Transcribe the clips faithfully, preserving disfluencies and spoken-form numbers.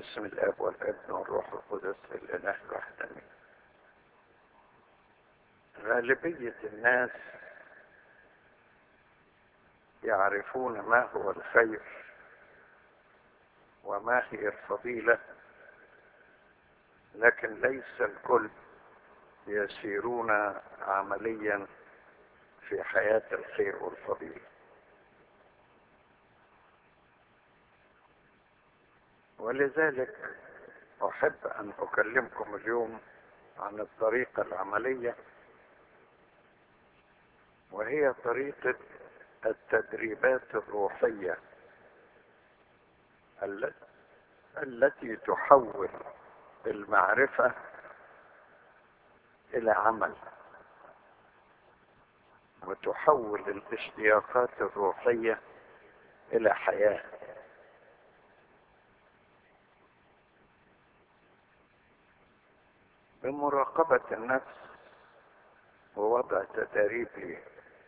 باسم الاب والابن والروح القدس الاله الواحد امين. غالبية الناس يعرفون ما هو الخير وما هي الفضيلة، لكن ليس الكل يسيرون عمليا في حياة الخير والفضيلة. ولذلك أحب أن أكلمكم اليوم عن الطريقة العملية، وهي طريقة التدريبات الروحية التي تحول المعرفة إلى عمل، وتحول الاشتياقات الروحية إلى حياة. بمراقبة النفس ووضع تدريب ليه.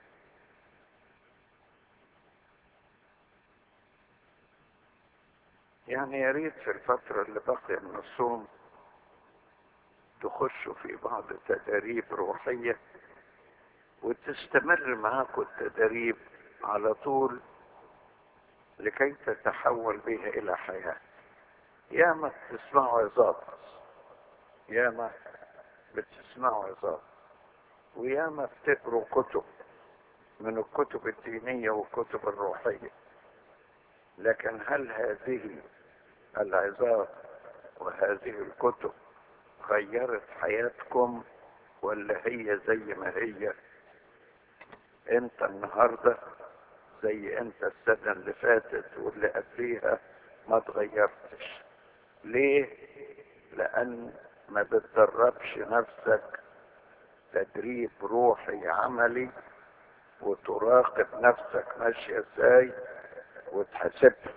يعني يا ريت في الفترة اللي باقية من الصوم تخشوا في بعض التدريب روحية وتستمر معاكم التدريب على طول لكي تتحول بها إلى حياة. ياما بتسمعوا عظات، ياما بتسمعوا عظات، وياما بتقروا كتب من الكتب الدينية والكتب الروحية، لكن هل هذه العظات وهذه الكتب غيرت حياتكم ولا هي زي ما هي؟ انت النهاردة زي انت السنة اللي فاتت واللي قبليها، ما تغيرتش. ليه؟ لان ما بتدربش نفسك تدريب روحي عملي وتراقب نفسك ماشية ازاي وتحاسبها.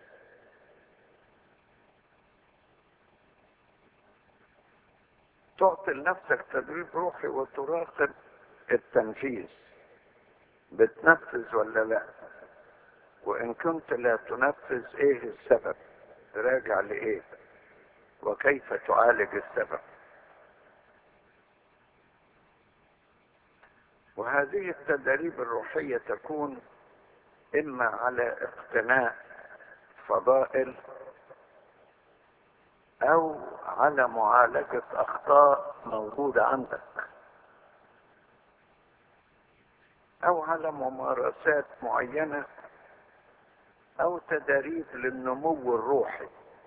تعطي لنفسك تدريب روحي وتراقب التنفيذ، بتنفذ ولا لا؟ وان كنت لا تنفذ، ايه السبب؟ راجع لايه؟ وكيف تعالج السبب؟ وهذه التدريب الروحية تكون اما على اقتناء فضائل او على معالجة اخطاء موجودة عندك، او على ممارسات معينة، او تدريب للنمو الروحي،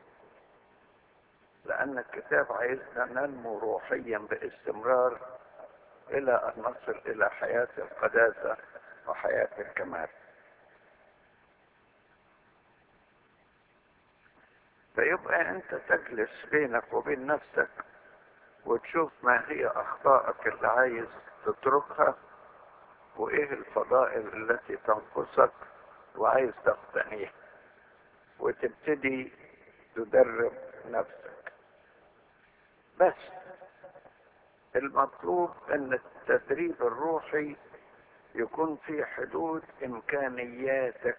لان الكتاب عايزنا ننمو روحيا باستمرار الى ان نصل الى حياة القداسة وحياة الكمال. فيبقى انت تجلس بينك وبين نفسك وتشوف ما هي اخطائك اللي عايز تتركها، وايه الفضائل التي تنقصك وعايز تقتنيها، وتبتدي تدرب نفسك. بس المطلوب ان التدريب الروحي يكون في حدود امكانياتك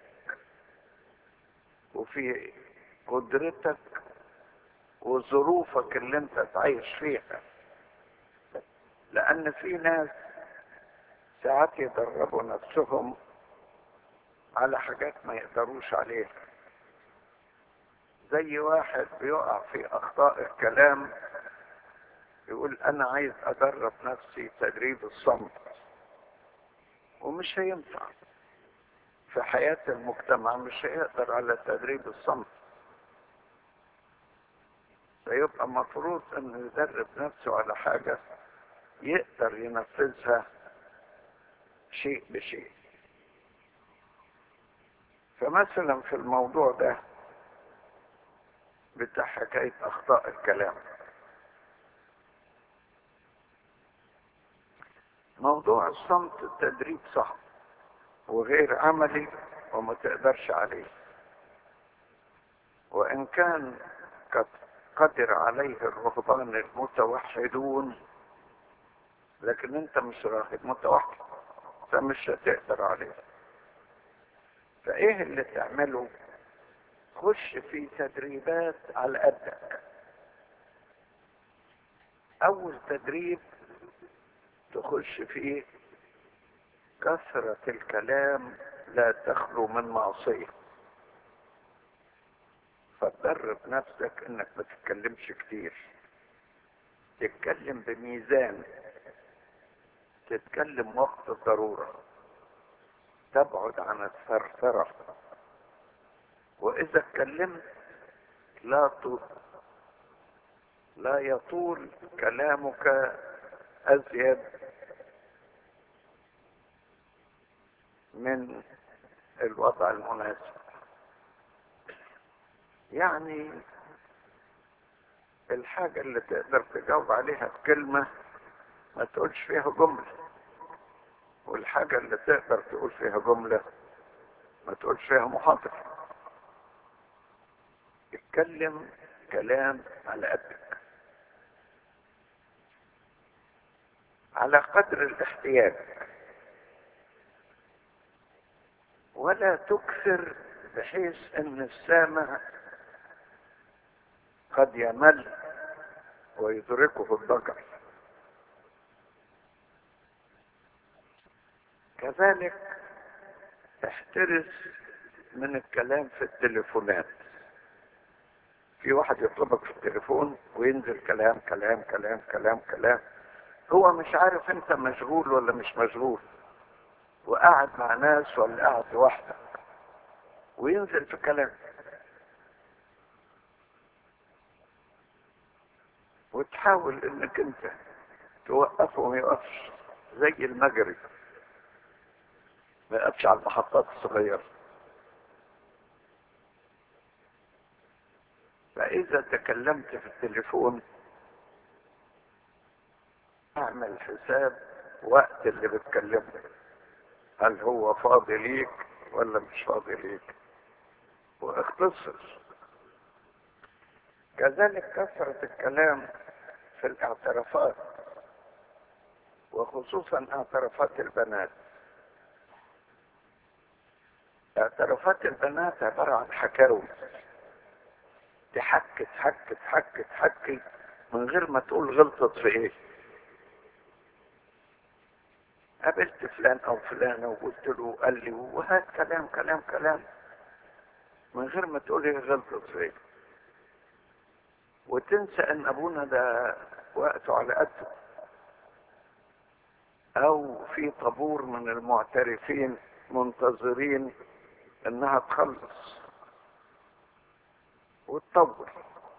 وفي قدرتك وظروفك اللي انت تعيش فيها، لان في ناس ساعات يدربوا نفسهم على حاجات ما يقدروش عليها. زي واحد بيقع في اخطاء الكلام يقول انا عايز ادرب نفسي تدريب الصمت، ومش هينفع في حياة المجتمع، مش هيقدر على تدريب الصمت. فيبقى مفروض انه يدرب نفسه على حاجة يقدر ينفذها شيء بشيء. فمثلا في الموضوع ده بتاع حكاية اخطاء الكلام، موضوع الصمت التدريب صعب وغير عملي وما تقدرش عليه، وان كان قد قدر عليه الرهبان المتوحدون، لكن انت مش راهب متوحد فمش هتقدر عليه. فايه اللي تعمله خش في تدريبات على قدك. اول تدريب تخش فيه كثرة الكلام لا تخلو من معصية. فتدرب نفسك انك ما تتكلمش كتير، تتكلم بميزان، تتكلم وقت الضرورة، تبعد عن الثرثرة. واذا اتكلمت لا ت... لا يطول كلامك ازيد من الوضع المناسب. يعني الحاجة اللي تقدر تجاوب عليها بكلمة ما تقولش فيها جملة، والحاجة اللي تقدر تقول فيها جملة ما تقولش فيها محاضرة. اتكلم كلام على قدك، على قدر الاحتياج، ولا تكثر بحيث ان السامع قد يمل ويدركه الضجر. كذلك احترس من الكلام في التليفونات. في واحد يطلبك في التليفون وينزل كلام كلام كلام كلام كلام، هو مش عارف انت مشغول ولا مش مشغول، وقاعد مع ناس ولا قاعد لوحدك، وينزل في كلام. وتحاول انك انت توقفه وما يقفش، زي المجري ما يقفش على المحطات الصغيرة. فإذا تكلمت في التليفون اعمل حساب وقت اللي بتكلمه، هل هو فاضي ليك ولا مش فاضي ليك، واختصر. كذلك كثرة الكلام في الاعترافات، وخصوصا اعترافات البنات. اعترافات البنات عبارة عن حكاوي، تحكي تحكي تحكي تحكي من غير ما تقول غلطت في ايه. قابلت فلان او فلانة وقلت له قال لي، وهات كلام كلام كلام من غير ما تقول ايه غلطت في ايه. وتنسى ان ابونا ده وقته على قده، او في طابور من المعترفين منتظرين انها تخلص وتطول.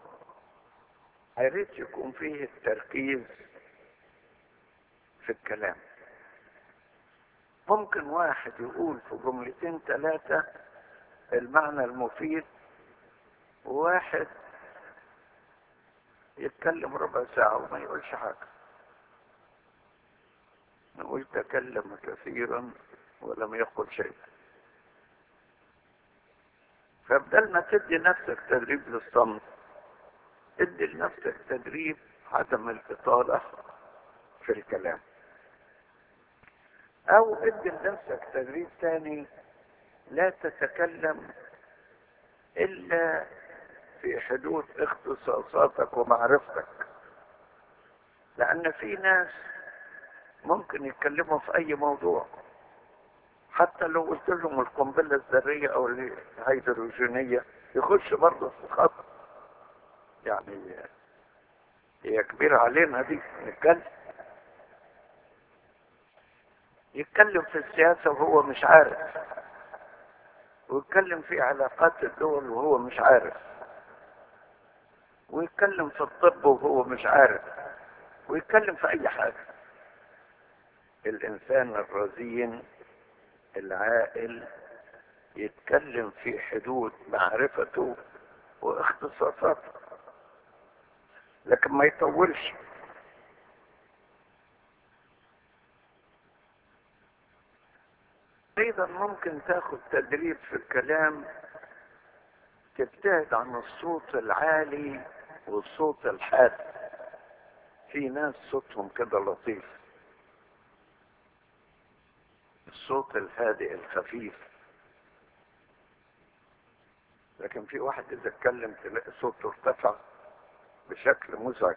يا ريت يكون فيه التركيز في الكلام. ممكن واحد يقول في جملتين ثلاثة المعنى المفيد، وواحد يتكلم ربع ساعة وما يقولش حاجة. نقول تكلم كثيرا ولم يقل شيء. فبدل ما تدي نفسك تدريب للصمت، ادي لنفسك تدريب عدم الإطالة في الكلام. او ادي لنفسك تدريب ثاني، لا تتكلم الا في حدود اختصاصاتك ومعرفتك. لان في ناس ممكن يتكلموا في اي موضوع، حتى لو قلت لهم القنبلة الذرية او الهيدروجينية يخش برضه في الخط. يعني هي كبيرة علينا دي نتكلم. يتكلم في السياسة وهو مش عارف، ويتكلم في علاقات الدول وهو مش عارف، ويتكلم في الطب وهو مش عارف، ويتكلم في اي حاجة. الانسان الرزين العاقل يتكلم في حدود معرفته واختصاصاته، لكن ما يطولش. ايضا ممكن تاخد تدريب في الكلام، تبتعد عن الصوت العالي والصوت الحاد. في ناس صوتهم كده لطيف، الصوت الهادئ الخفيف. لكن في واحد اذا اتكلم تلاقي صوته ارتفع بشكل مزعج،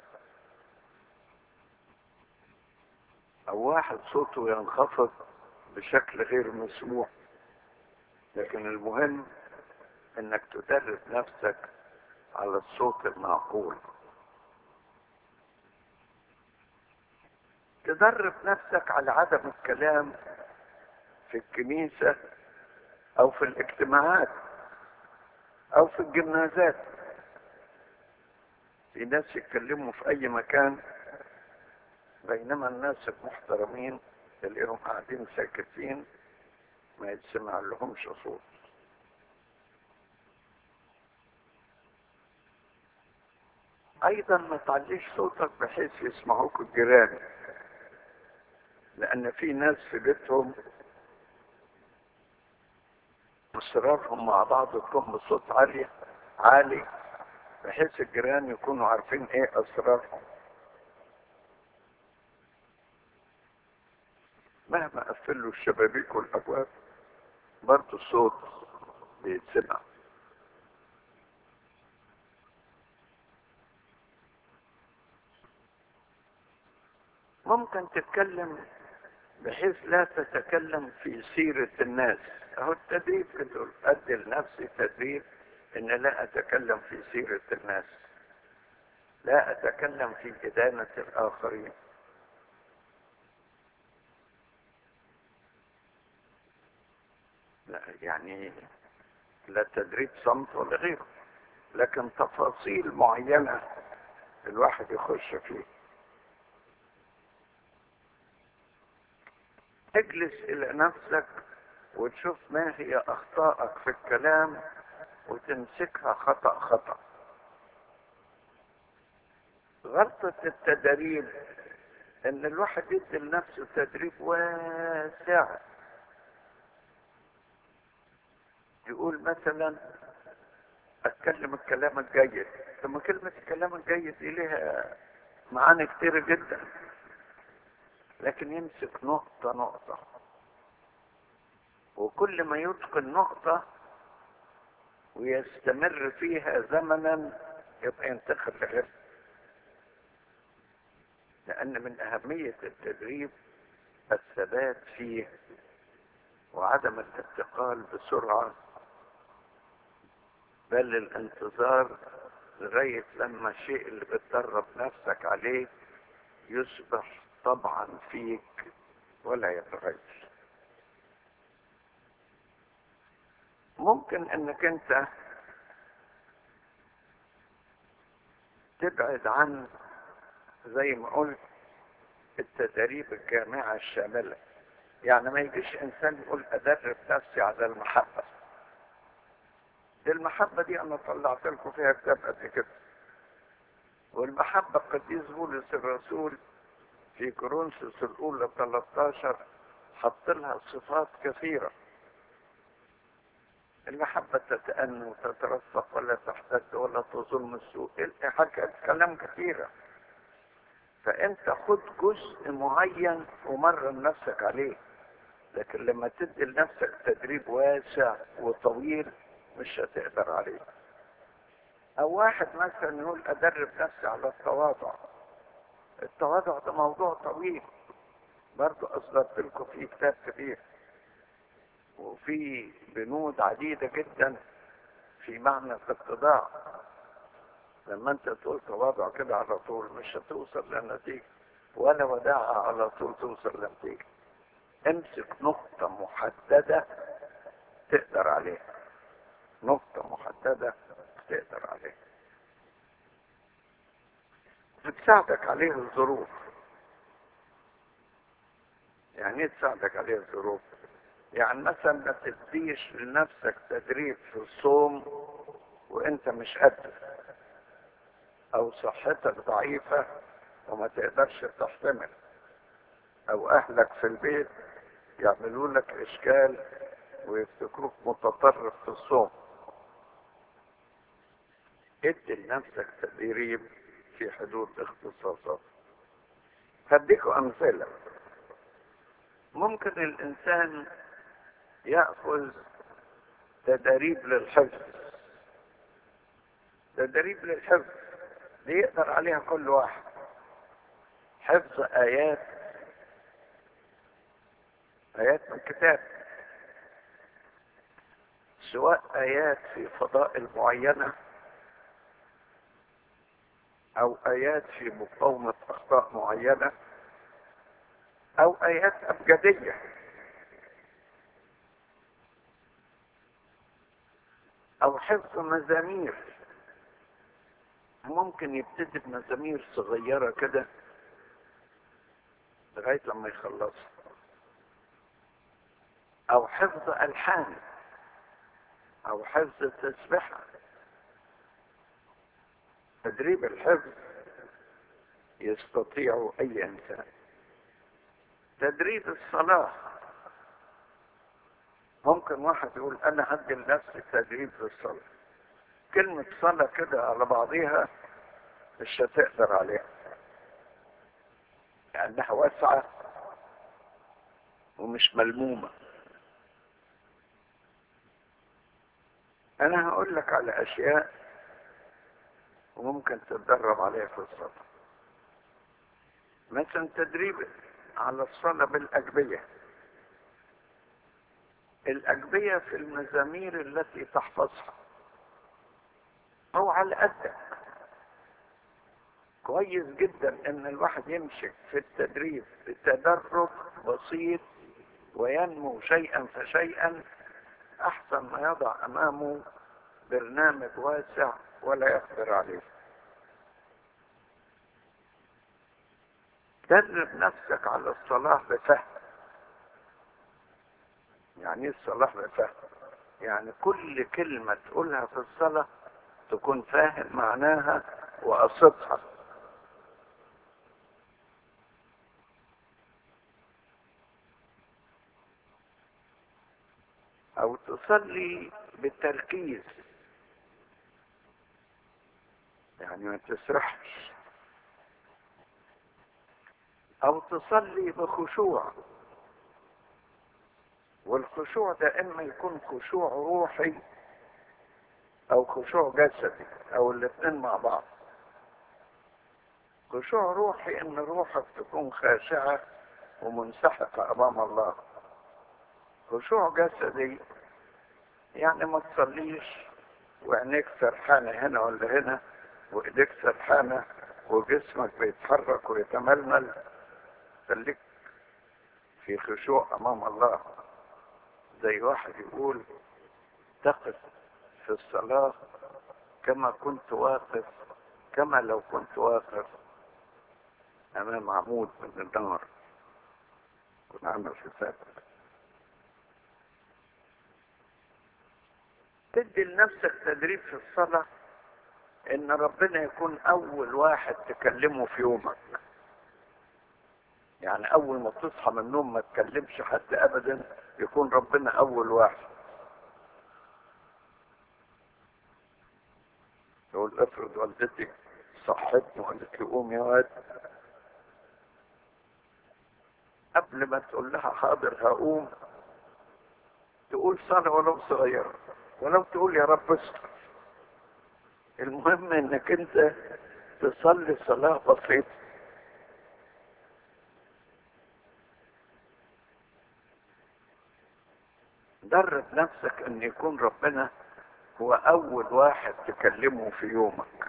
او واحد صوته ينخفض بشكل غير مسموع. لكن المهم انك تدرب نفسك على الصوت المعقول، تدرب نفسك على عدم الكلام في الكنيسة او في الاجتماعات او في الجنازات. في ناس يتكلموا في اي مكان بينما الناس المحترمين تلاقيهم قاعدين ساكتين ما يتسمع لهمش صوت. ايضا ما تعليش صوتك بحيث يسمعوك الجيران، لان في ناس في بيتهم اصرارهم مع بعض تكون بصوت عالي عالي بحيث الجيران يكونوا عارفين ايه اسرارهم. مهما قفلوا الشبابيك والابواب برضه الصوت بيتسمع. ممكن تتكلم بحيث لا تتكلم في سيرة الناس. اهو التدريب كده، ادي لنفسي تدريب ان لا اتكلم في سيرة الناس، لا اتكلم في إدانة الاخرين. لا يعني لا تدريب صمت ولا غيره، لكن تفاصيل معينة الواحد يخش فيه. اجلس الى نفسك وتشوف ما هي اخطائك في الكلام وتمسكها خطأ خطأ. غلطة التدريب ان الواحد يدي لنفسه تدريب واسع، يقول مثلا اتكلم الكلام الجيد. ثم كلمة الكلام الجيد دي لها معاني كتير جدا، لكن يمسك نقطة نقطة، وكل ما يتقن نقطة ويستمر فيها زمنا يبقى ينتقل لغيرها. لأن من أهمية التدريب الثبات فيه وعدم الانتقال بسرعة، بل الانتظار لغاية لما الشيء اللي بتدرب نفسك عليه يصبح طبعا فيك ولا يتغير. ممكن انك انت تبعد عن زي ما قلت التدريب الجامعة الشاملة. يعني ما يجيش انسان يقول ادرب نفسي على المحبة. دي المحبة دي انا طلعت لكم فيها كتاب قد كده. والمحبة قديس بولس الرسول في كورنثوس الاولى ثلاثة عشر حط لها صفات كثيرة. المحبة تتأنى وتترفق ولا تحتد ولا تظلم السوء، حكى كلام كثيرة. فانت خد جزء معين ومرن نفسك عليه، لكن لما تدي لنفسك تدريب واسع وطويل مش هتقدر عليه. او واحد مثلا يقول ادرب نفسي على التواضع. التواضع ده موضوع طويل، برضو اصدرت لكم فيه كتاب كبير وفي بنود عديدة جدا في معنى الاتضاع. لما انت تقول تواضع كده على طول مش هتوصل لنتيجة، ولا وداعة على طول توصل لنتيجة. امسك نقطة محددة تقدر عليها، نقطة محددة تقدر عليها بتساعدك عليه الظروف. يعني ايه تساعدك عليه الظروف؟ يعني مثلا ما تديش لنفسك تدريب في الصوم وانت مش قادر، او صحتك ضعيفة وما تقدرش تحتمل، او اهلك في البيت يعملوا لك اشكال ويفتكروك متطرف في الصوم. ادي لنفسك تدريب في حدود اختصاصات. هديكوا امثلة. ممكن الانسان يأخذ تدريب للحفظ. تدريب للحفظ دي يقدر عليها كل واحد. حفظ آيات آيات من الكتاب، سواء آيات في فضائل معينة أو آيات في مقاومة أخطاء معينة أو آيات أبجدية أو حفظ مزامير. ممكن يبتدي بمزامير صغيرة كده لغاية لما يخلصها، أو حفظ ألحان أو حفظ تسبحة. تدريب الحفظ يستطيع أي إنسان. تدريب الصلاة، ممكن واحد يقول أنا هدي لنفسي تدريب في الصلاة. كلمة صلاة كده على بعضيها مش هتقدر عليها لأنها واسعة ومش ملمومة. أنا هقول لك على أشياء وممكن تتدرب عليها في الصلاة. مثلا تدريب على الصلاة بالأجبية. الأجبية في المزامير التي تحفظها أو على قدك. كويس جدا ان الواحد يمشي في التدريب بتدرج بسيط وينمو شيئا فشيئا، احسن ما يضع امامه برنامج واسع ولا يقدر عليه. درب نفسك على الصلاة بفهم. يعني ايه الصلاة بفهم؟ يعني كل كلمة تقولها في الصلاة تكون فاهم معناها وقصدها. او تصلي بالتركيز، يعني ما تسرحش. او تصلي بخشوع، والخشوع ده اما يكون خشوع روحي او خشوع جسدي او الاثنين مع بعض. خشوع روحي ان روحك تكون خاشعة ومنسحقة امام الله. خشوع جسدي يعني ما تصليش وعينيك سرحانة هنا ولا هنا وايديك سرحانة وجسمك بيتحرك ويتململ. خليك في خشوع امام الله، زي واحد يقول تقف في الصلاة كما كنت واقف كما لو كنت واقف امام عمود من النار. كنت عامل حساب. تدي لنفسك تدريب في الصلاة ان ربنا يكون اول واحد تكلمه في يومك. يعني اول ما تصحى من النوم ما تكلمش حد ابدا، يكون ربنا اول واحد. يقول افرض والدتي صحتني وقالت لي قوم يا واد، قبل ما تقول لها حاضر هقوم تقول صلاة ولو صغيرة، ولو تقول يا رب استر. المهم انك انت تصلي صلاة بسيطة. درب نفسك ان يكون ربنا هو اول واحد تكلمه في يومك.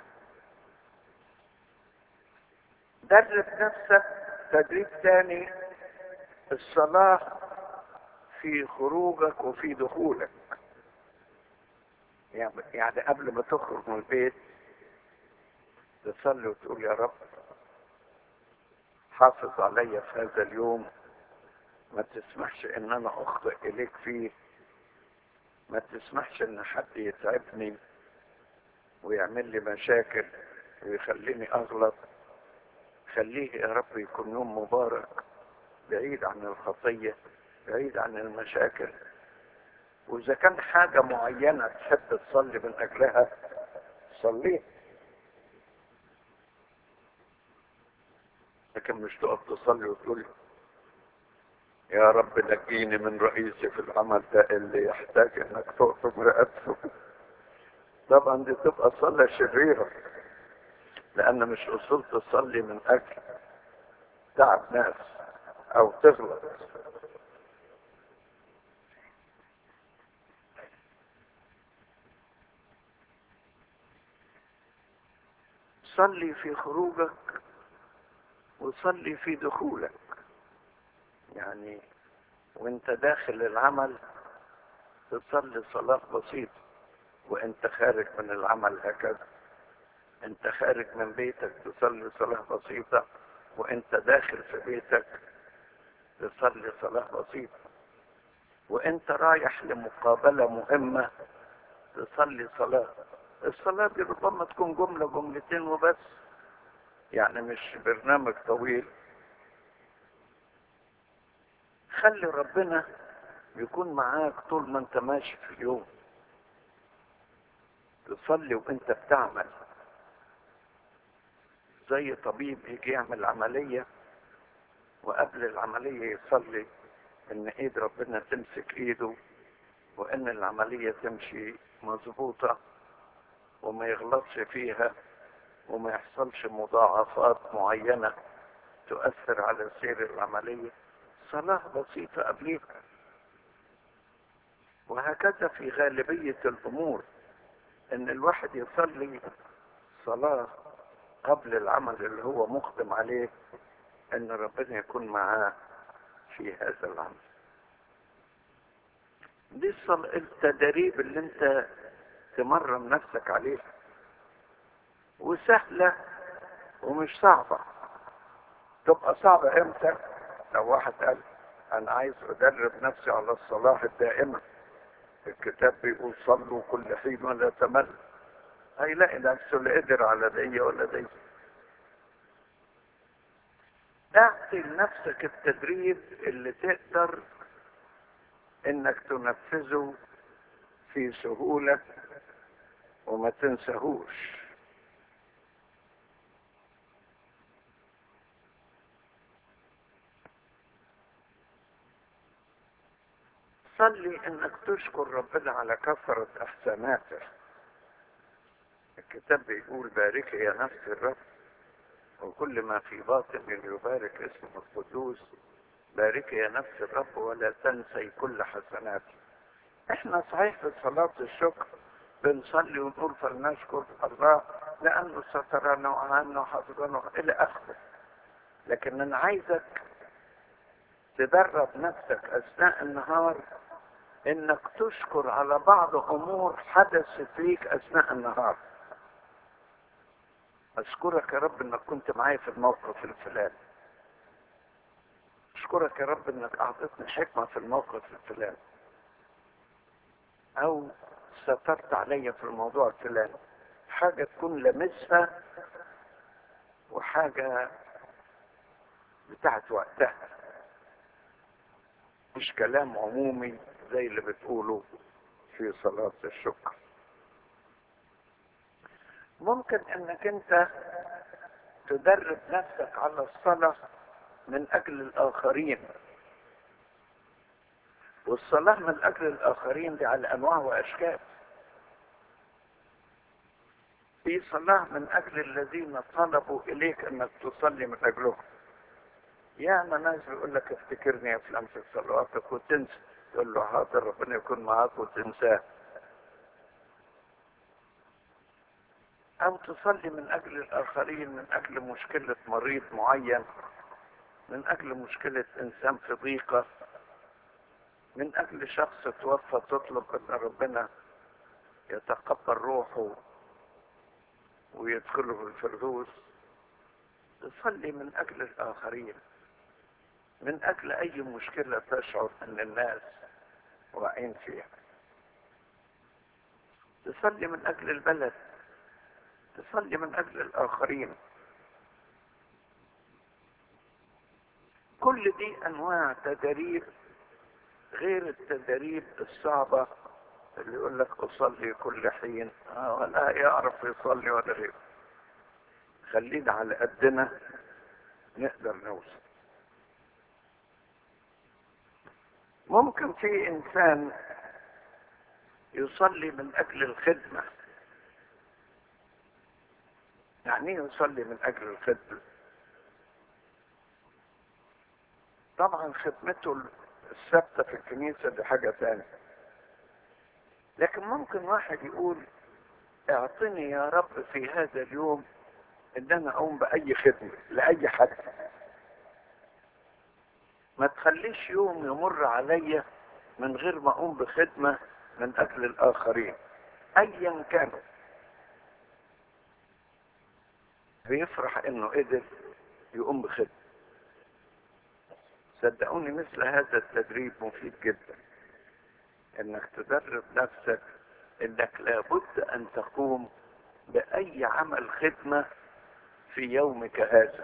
درب نفسك تدريب تاني، الصلاة في خروجك وفي دخولك. يعني قبل ما تخرج من البيت تصلي وتقول يا رب حافظ علي في هذا اليوم، ما تسمحش ان انا اخطئ اليك فيه، ما تسمحش ان حد يتعبني ويعمل لي مشاكل ويخليني اغلط. خليه يا رب يكون يوم مبارك بعيد عن الخطية بعيد عن المشاكل. واذا كان حاجة معينة تحب تصلي من اجلها صليه، لكن مش تقف تصلي وتقول يا رب نجيني من رئيسي في العمل ده اللي يحتاج انك تقطم رقبته. طبعا دي تبقى صلاة شريرة، لأن مش أصول تصلي من أجل تعب ناس أو تغلط. صلي في خروجك وصلي في دخولك. يعني وانت داخل العمل تصلي صلاة بسيطة، وانت خارج من العمل هكذا. انت خارج من بيتك تصلي صلاة بسيطة، وانت داخل في بيتك تصلي صلاة بسيطة، وانت رايح لمقابلة مهمة تصلي صلاة. الصلاة دي ربما تكون جملة جملتين وبس، يعني مش برنامج طويل. خلي ربنا يكون معاك طول ما انت ماشي في اليوم. تصلي وانت بتعمل، زي طبيب يجي يعمل عملية وقبل العملية يصلي ان ايد ربنا تمسك ايده، وان العملية تمشي مظبوطة وما يغلطش فيها، وما يحصلش مضاعفات معينة تؤثر على سير العملية. صلاة بسيطة قبليها. وهكذا في غالبية الامور، ان الواحد يصلي صلاة قبل العمل اللي هو مقدم عليه، ان ربنا يكون معاه في هذا العمل. دي الصل- التدريب اللي انت تمرن نفسك عليها، وسهلة ومش صعبة. تبقى صعبة امتى؟ لو واحد قال انا عايز ادرب نفسي على الصلاة الدائمة، الكتاب بيقول صلوا كل حين ولا تمل، هيلاقي نفسه لا قدر على دي ولا دي. اعطي لنفسك التدريب اللي تقدر انك تنفذه في سهولة وما تنساهوش. صلي انك تشكر ربنا على كثرة احساناته. الكتاب بيقول باركي يا نفس الرب وكل ما في باطن يبارك اسمه القدوس. باركي يا نفس الرب ولا تنسي كل حسناته. احنا صحيح في صلاة الشكر بنصلي ونقول فلنشكر الله لانه سترنا وعنا وحفظنا الى اخره، لكن انا عايزك تدرب نفسك اثناء النهار انك تشكر على بعض امور حدثت فيك اثناء النهار. اشكرك يا رب انك كنت معايا في الموقف الفلاني. اشكرك يا رب انك اعطيتني حكمة في الموقف الفلاني، او سترت عليا في الموضوع الفلاني. حاجة تكون لمسها وحاجة بتاعت وقتها، مش كلام عمومي زي اللي بتقوله في صلاة الشكر. ممكن انك انت تدرب نفسك على الصلاة من اجل الاخرين. والصلاة من اجل الاخرين دي على انواع واشكال. في صلاة من اجل الذين طلبوا اليك انك تصلي من اجلهم. ياما ناس بيقول لك افتكرني يا فلان في صلواتك وتنسى، تقول له حاضر ربنا يكون معاك وتنساه. او تصلي من اجل الاخرين، من اجل مشكلة مريض معين، من اجل مشكلة انسان في ضيقة، من اجل شخص توفى تطلب ان ربنا يتقبل روحه ويدخله الفردوس. تصلي من اجل الاخرين، من اجل اي مشكلة تشعر ان الناس واقعين فيها. تصلي من اجل البلد، تصلي من اجل الاخرين. كل دي انواع تدريب غير التدريب الصعبة اللي يقول لك اصلي كل حين آه ولا يعرف يصلي ولا غيره. خلينا على قدنا نقدر نوصل. ممكن في انسان يصلي من اجل الخدمة، يعني ايه يصلي من اجل الخدمة؟ طبعا خدمته الثابتة في الكنيسة دي حاجة تانية، لكن ممكن واحد يقول اعطني يا رب في هذا اليوم ان انا اقوم باي خدمة لاي حد. ما تخليش يوم يمر عليا من غير ما اقوم بخدمة من اجل الاخرين ايا كانوا. بيفرح انه قدر يقوم بخدمة. صدقوني مثل هذا التدريب مفيد جدا، انك تدرب نفسك انك لابد ان تقوم باي عمل خدمة في يومك هذا.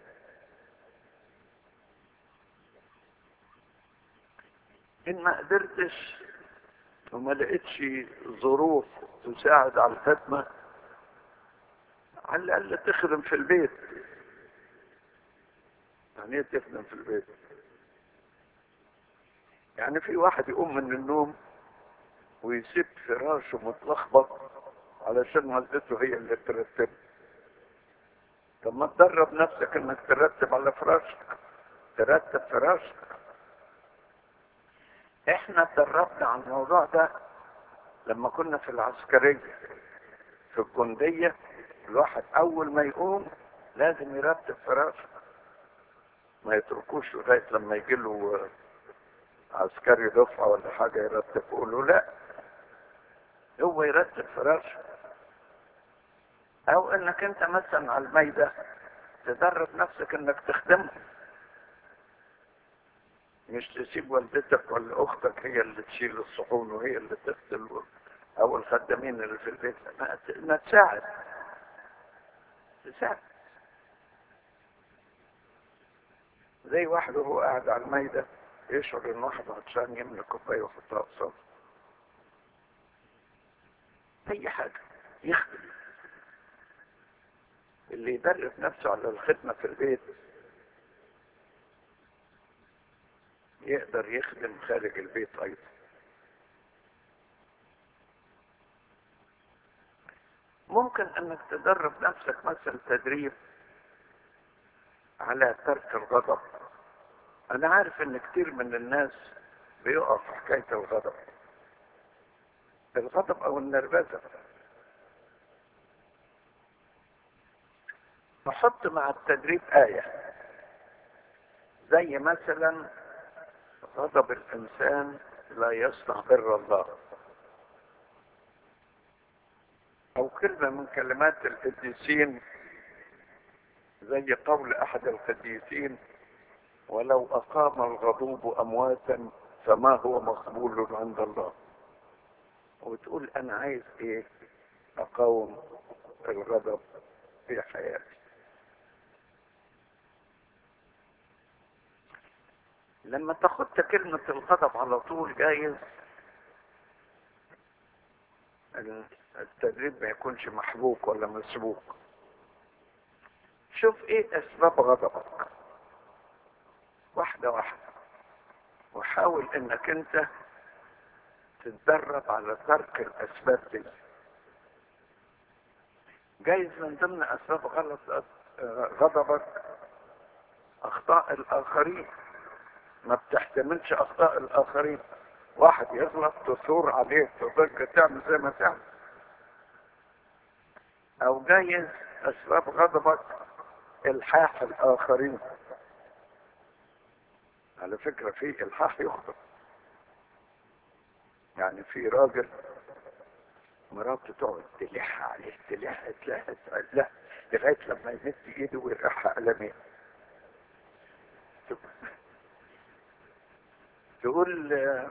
ان ما قدرتش وما لقيتش ظروف تساعد على الخدمة، على الاقل تخدم في البيت. يعني ايه تخدم في البيت؟ يعني في واحد يقوم من النوم ويسيب فراشه متلخبط علشان والدته هي اللي ترتب. طب ما تدرب نفسك انك ترتب على فراشك، ترتب فراشك. احنا اتدربنا على الموضوع ده لما كنا في العسكرية في الجندية. الواحد اول ما يقوم لازم يرتب فراشه، ما يتركوش لغاية لما يجي له عسكري دفعة ولا حاجة يرتب، يقولوا لا، هو يرتب فراشه. او انك انت مثلا على الميدة تدرب نفسك انك تخدمها، مش تسيب والدتك ولا اختك هي اللي تشيل الصحون وهي اللي تغسل، او الخدامين اللي في البيت. ما, ما تساعد تساعد زي واحد وهو قاعد على الميدة يشعر ان واحد عطشان يملك كوبايه ويحطها قصاده. اي حاجه يخدم. اللي يدرب نفسه على الخدمه في البيت يقدر يخدم خارج البيت ايضا. ممكن انك تدرب نفسك مثلا تدريب على ترك الغضب. انا عارف ان كتير من الناس بيقع في حكايه الغضب الغضب او النرفزه. نحط مع التدريب آية زي مثلا غضب الإنسان لا يصنع بر الله، أو كلمة من كلمات القديسين زي قول أحد القديسين: ولو أقام الغضوب أمواتا فما هو مقبول عند الله. وتقول أنا عايز إيه؟ أقاوم الغضب في حياتي. لما تاخدت كلمة الغضب على طول جايز التدريب ما يكونش محبوك ولا مسبوك. شوف ايه اسباب غضبك واحدة واحدة، وحاول انك انت تتدرب على ترك الاسباب دي. جايز من ضمن اسباب غلط غضبك اخطاء الاخرين، ما بتحتملش اخطاء الاخرين. واحد يغلط تثور عليه تضج تعمل زي ما تعمل. او جايز اسباب غضبك الحاح الاخرين. على فكرة في الحاح يخطئ. يعني في راجل مراته تقعد تلح عليه تلح تلح لا لغايه لما يمد ايده ويريحها قلمين. تقول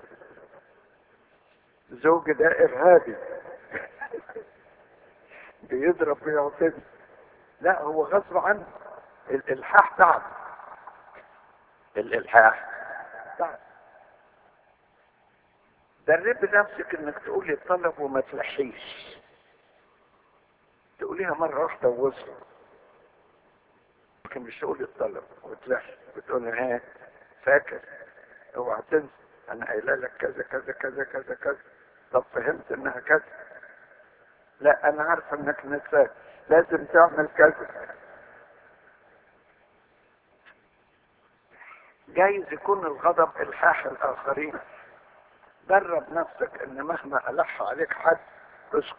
زوجي ده ارهابي بيضرب ويعتدي. لا، هو غصب عنه. الالحاح تعب. الالحاح تعب. درب نفسك انك تقولي الطلب وما تلحيش، تقوليها مره واحده ووصل، لكن مش تقولي الطلب وتلحي. بتقولي ها فاكر اوعى تنسى انا قايله لك كذا كذا كذا كذا كذا. طب فهمت انها كذا؟ لا انا عارفه انك نساك، لازم تعمل كذا. جايز يكون الغضب الحاح الاخرين. درب نفسك ان مهما الح عليك حد اسكت.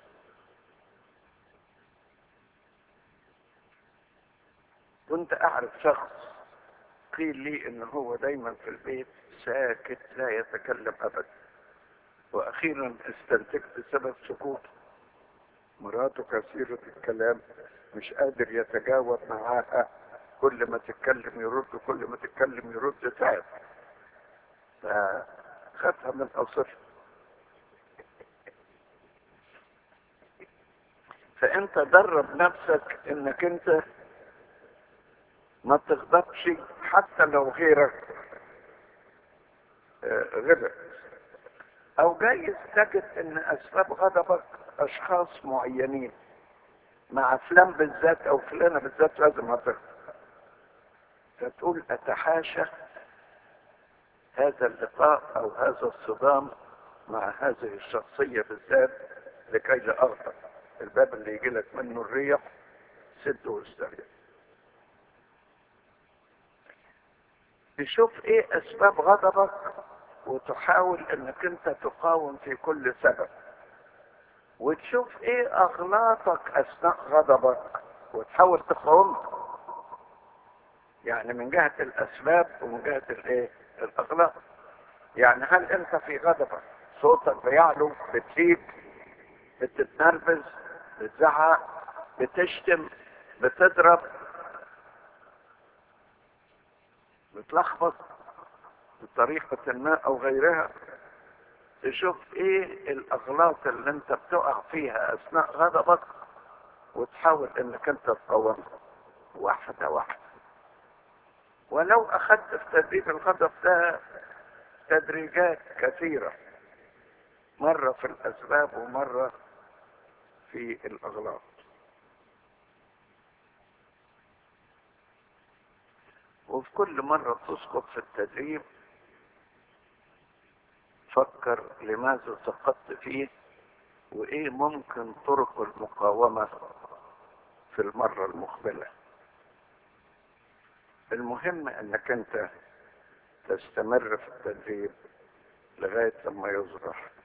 كنت اعرف شخص قيل لي ان هو دايما في البيت ساكت لا يتكلم ابدا، واخيرا استنتجت سبب سكوته. مراته كثيرة الكلام، مش قادر يتجاوب معاها، كل ما تتكلم يرد، كل ما تتكلم يرد، تعب، فخدها من قصرها. فانت درب نفسك انك انت ما تغضبش حتى لو غيرك غضب. او جايز تجد ان اسباب غضبك اشخاص معينين، مع فلان بالذات او فلانة بالذات لازم هتغضب، فتقول اتحاشى هذا اللقاء او هذا الصدام مع هذه الشخصية بالذات لكي لا اغضب. الباب اللي يجي لك منه الريح سده واستريح. تشوف ايه اسباب غضبك وتحاول انك انت تقاوم في كل سبب، وتشوف ايه اغلاطك اثناء غضبك وتحاول تقاومها. يعني من جهة الاسباب ومن جهة الايه الاغلاط. يعني هل انت في غضبك صوتك بيعلو، بتزيد، بتتنرفز، بتزعق، بتشتم، بتضرب، بتلخبط بطريقة ما او غيرها؟ تشوف ايه الاغلاط اللي انت بتقع فيها اثناء غضبك وتحاول انك انت تقاومها واحدة واحدة. ولو اخذت في تدريب الغضب ده تدريجات كثيرة، مرة في الاسباب ومرة في الاغلاط. وفي كل مرة تسقط في التدريب فكر لماذا سقطت فيه وايه ممكن طرق المقاومة في المرة المقبلة. المهم انك انت تستمر في التدريب لغاية لما يصبح